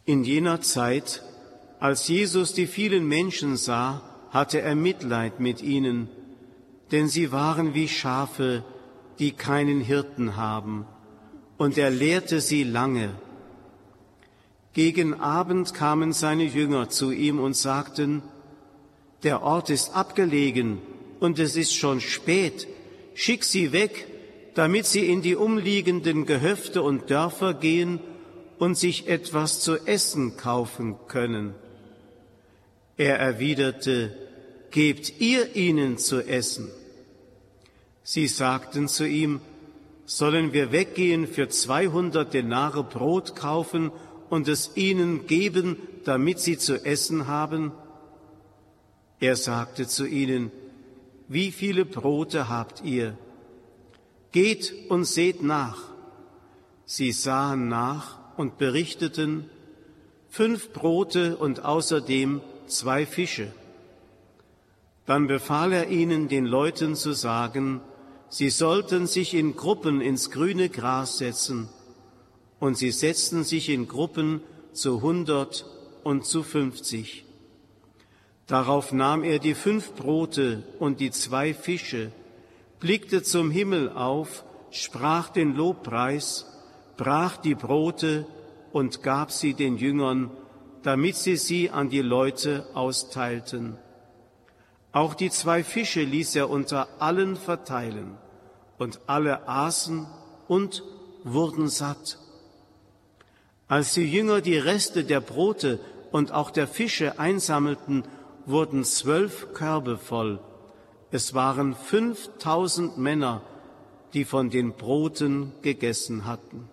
In jener Zeit, als Jesus die vielen Menschen sah, hatte er Mitleid mit ihnen, denn sie waren wie Schafe, die keinen Hirten haben, und er lehrte sie lange. Gegen Abend kamen seine Jünger zu ihm und sagten: Der Ort ist abgelegen und es ist schon spät. Schick sie weg, damit sie in die umliegenden Gehöfte und Dörfer gehen und sich etwas zu essen kaufen können. Er erwiderte: Gebt ihr ihnen zu essen. Sie sagten zu ihm: Sollen wir weggehen, für 200 Denare Brot kaufen und es ihnen geben, damit sie zu essen haben? Er sagte zu ihnen: Wie viele Brote habt ihr? Geht und seht nach. Sie sahen nach und berichteten: 5 Brote und außerdem 2 Fische. Dann befahl er ihnen, den Leuten zu sagen, sie sollten sich in Gruppen ins grüne Gras setzen. Und sie setzten sich in Gruppen zu 100 und zu 50. Darauf nahm er die 5 Brote und die 2 Fische, blickte zum Himmel auf, sprach den Lobpreis, brach die Brote und gab sie den Jüngern, damit sie an die Leute austeilten. Auch die 2 Fische ließ er unter allen verteilen, und alle aßen und wurden satt. Als die Jünger die Reste der Brote und auch der Fische einsammelten, wurden 12 Körbe voll. Es waren 5000 Männer, die von den Broten gegessen hatten.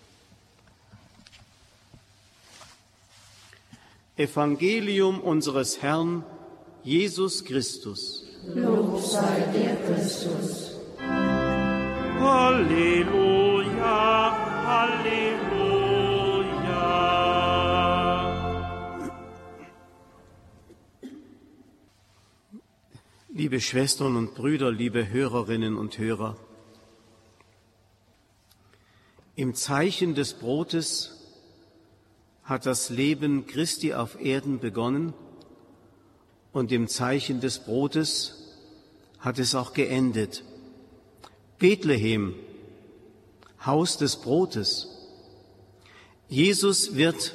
Evangelium unseres Herrn Jesus Christus. Lob sei dir, Christus. Halleluja, Halleluja. Liebe Schwestern und Brüder, liebe Hörerinnen und Hörer, im Zeichen des Brotes hat das Leben Christi auf Erden begonnen und im Zeichen des Brotes hat es auch geendet. Bethlehem, Haus des Brotes. Jesus wird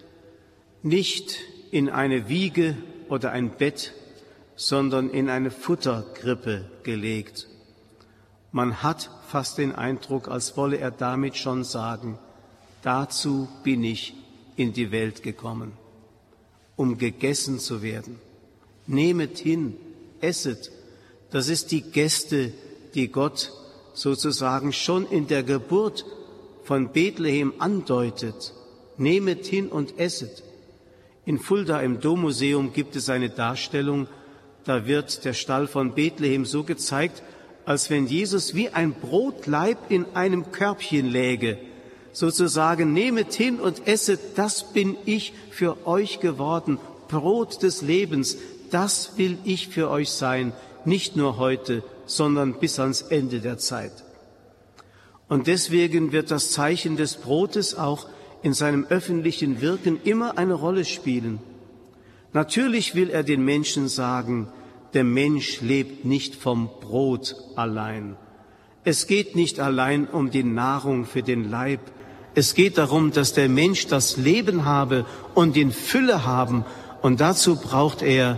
nicht in eine Wiege oder ein Bett, sondern in eine Futterkrippe gelegt. Man hat fast den Eindruck, als wolle er damit schon sagen, dazu bin ich in die Welt gekommen, um gegessen zu werden. Nehmet hin, esset. Das ist die Geste, die Gott sozusagen schon in der Geburt von Bethlehem andeutet. Nehmet hin und esset. In Fulda im Dommuseum gibt es eine Darstellung, da wird der Stall von Bethlehem so gezeigt, als wenn Jesus wie ein Brotlaib in einem Körbchen läge. Sozusagen, nehmet hin und esset, das bin ich für euch geworden, Brot des Lebens, das will ich für euch sein, nicht nur heute, sondern bis ans Ende der Zeit. Und deswegen wird das Zeichen des Brotes auch in seinem öffentlichen Wirken immer eine Rolle spielen. Natürlich will er den Menschen sagen, der Mensch lebt nicht vom Brot allein. Es geht nicht allein um die Nahrung für den Leib. Es geht darum, dass der Mensch das Leben habe und in Fülle haben. Und dazu braucht er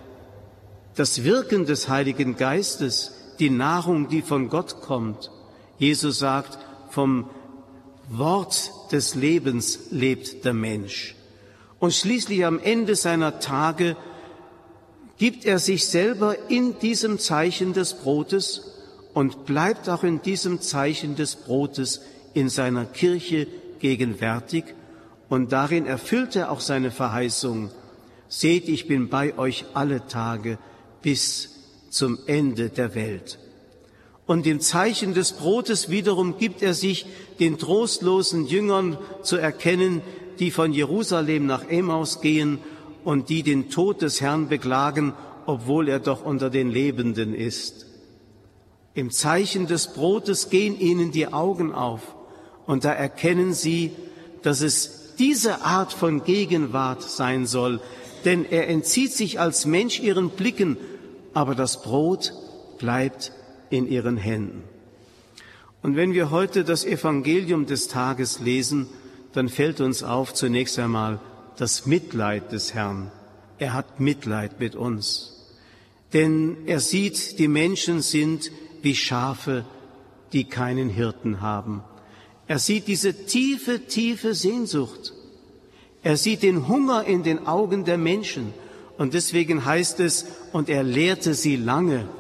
das Wirken des Heiligen Geistes, die Nahrung, die von Gott kommt. Jesus sagt, vom Wort des Lebens lebt der Mensch. Und schließlich am Ende seiner Tage gibt er sich selber in diesem Zeichen des Brotes und bleibt auch in diesem Zeichen des Brotes in seiner Kirche gegenwärtig. Und darin erfüllt er auch seine Verheißung. Seht, ich bin bei euch alle Tage bis zum Ende der Welt. Und im Zeichen des Brotes wiederum gibt er sich den trostlosen Jüngern zu erkennen, die von Jerusalem nach Emmaus gehen und die den Tod des Herrn beklagen, obwohl er doch unter den Lebenden ist. Im Zeichen des Brotes gehen ihnen die Augen auf und da erkennen sie, dass es diese Art von Gegenwart sein soll, denn er entzieht sich als Mensch ihren Blicken, aber das Brot bleibt in ihren Händen. Und wenn wir heute das Evangelium des Tages lesen, dann fällt uns auf zunächst einmal das Mitleid des Herrn. Er hat Mitleid mit uns, denn er sieht, die Menschen sind wie Schafe, die keinen Hirten haben. Er sieht diese tiefe, tiefe Sehnsucht. Er sieht den Hunger in den Augen der Menschen. Und deswegen heißt es, und er lehrte sie lange.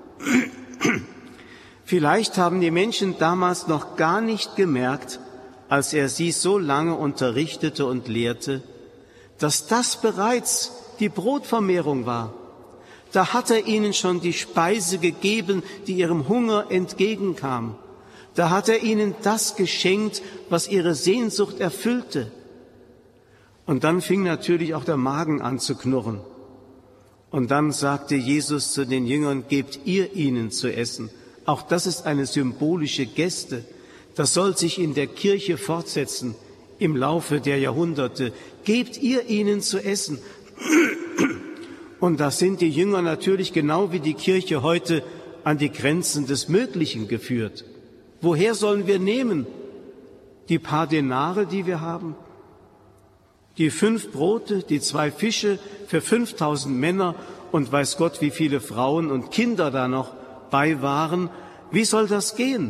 Vielleicht haben die Menschen damals noch gar nicht gemerkt, als er sie so lange unterrichtete und lehrte, dass das bereits die Brotvermehrung war. Da hat er ihnen schon die Speise gegeben, die ihrem Hunger entgegenkam. Da hat er ihnen das geschenkt, was ihre Sehnsucht erfüllte. Und dann fing natürlich auch der Magen an zu knurren. Und dann sagte Jesus zu den Jüngern, gebt ihr ihnen zu essen. Auch das ist eine symbolische Geste. Das soll sich in der Kirche fortsetzen im Laufe der Jahrhunderte. Gebt ihr ihnen zu essen. Und da sind die Jünger natürlich genau wie die Kirche heute an die Grenzen des Möglichen geführt. Woher sollen wir nehmen? Die paar Denare, die wir haben? Die 5 Brote, die 2 Fische für 5000 Männer und weiß Gott, wie viele Frauen und Kinder da noch bei waren. Wie soll das gehen?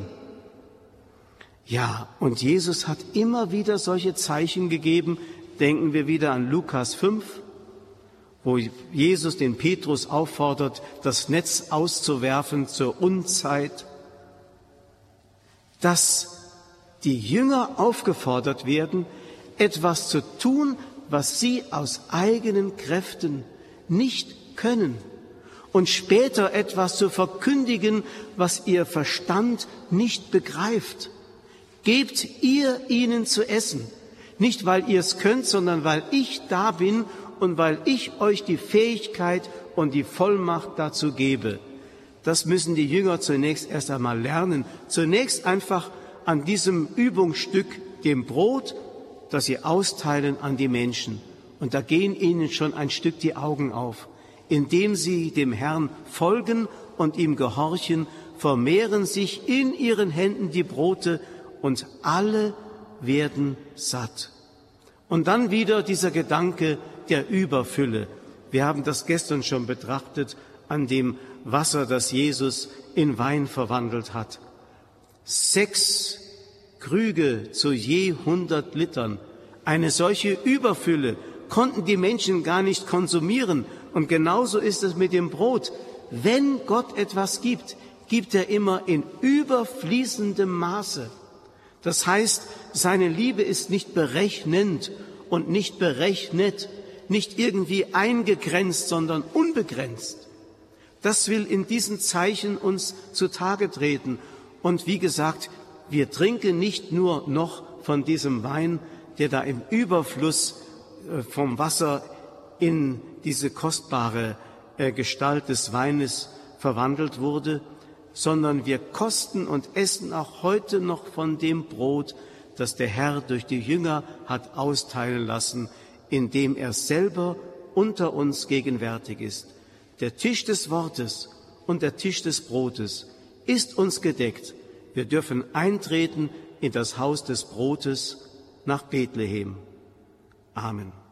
Ja, und Jesus hat immer wieder solche Zeichen gegeben. Denken wir wieder an Lukas 5, wo Jesus den Petrus auffordert, das Netz auszuwerfen zur Unzeit. Dass die Jünger aufgefordert werden, etwas zu tun, was sie aus eigenen Kräften nicht können, und später etwas zu verkündigen, was ihr Verstand nicht begreift. Gebt ihr ihnen zu essen, nicht weil ihr es könnt, sondern weil ich da bin und weil ich euch die Fähigkeit und die Vollmacht dazu gebe. Das müssen die Jünger zunächst erst einmal lernen. Zunächst einfach an diesem Übungsstück, dem Brot, das sie austeilen an die Menschen. Und da gehen ihnen schon ein Stück die Augen auf. Indem sie dem Herrn folgen und ihm gehorchen, vermehren sich in ihren Händen die Brote und alle werden satt. Und dann wieder dieser Gedanke der Überfülle. Wir haben das gestern schon betrachtet an dem Wasser, das Jesus in Wein verwandelt hat. 6 Krüge zu je 100 Litern. Eine solche Überfülle konnten die Menschen gar nicht konsumieren. Und genauso ist es mit dem Brot. Wenn Gott etwas gibt, gibt er immer in überfließendem Maße. Das heißt, seine Liebe ist nicht berechnend und nicht berechnet, nicht irgendwie eingegrenzt, sondern unbegrenzt. Das will in diesen Zeichen uns zutage treten. Und wie gesagt, wir trinken nicht nur noch von diesem Wein, der da im Überfluss vom Wasser in diese kostbare Gestalt des Weines verwandelt wurde, sondern wir kosten und essen auch heute noch von dem Brot, das der Herr durch die Jünger hat austeilen lassen, indem er selber unter uns gegenwärtig ist. Der Tisch des Wortes und der Tisch des Brotes ist uns gedeckt. Wir dürfen eintreten in das Haus des Brotes nach Bethlehem. Amen.